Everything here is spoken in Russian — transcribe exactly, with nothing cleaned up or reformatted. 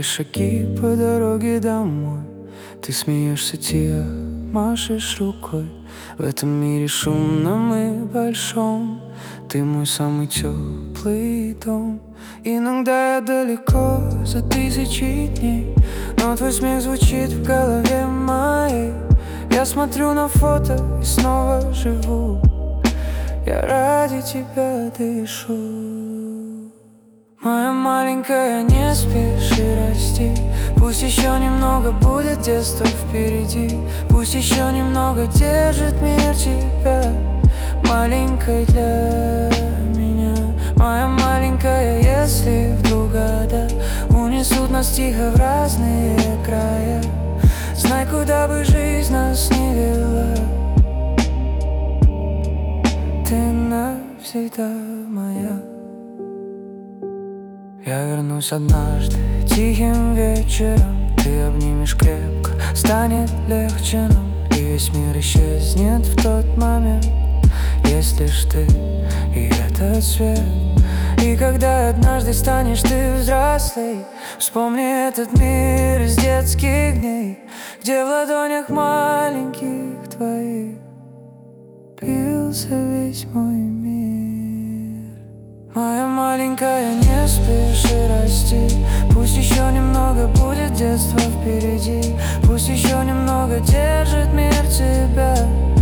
шаги по дороге домой. Ты смеешься тихо, машешь рукой. В этом мире шумном и большом ты мой самый теплый дом. Иногда я далеко за тысячи дней, но твой смех звучит в голове моей. Я смотрю на фото и снова живу. Я ради тебя дышу. Моя маленькая, не спеши расти. Пусть еще немного будет детства впереди. Пусть еще немного держит мир тебя, маленькой для меня. Моя маленькая, если вдруг года унесут нас тихо в разные края, знай, куда бы жизнь нас не вела, ты навсегда моя. Я вернусь однажды тихим вечером. Ты обнимешь крепко, станет легче нам, и весь мир исчезнет в тот момент, есть лишь ты и этот свет. И когда однажды станешь ты взрослой, вспомни этот мир из детских дней, где в ладонях маленьких твоих бился весь мой мир. Моя маленькая, не спеши расти. Пусть еще немного будет детства впереди. Пусть еще немного держит мир тебя,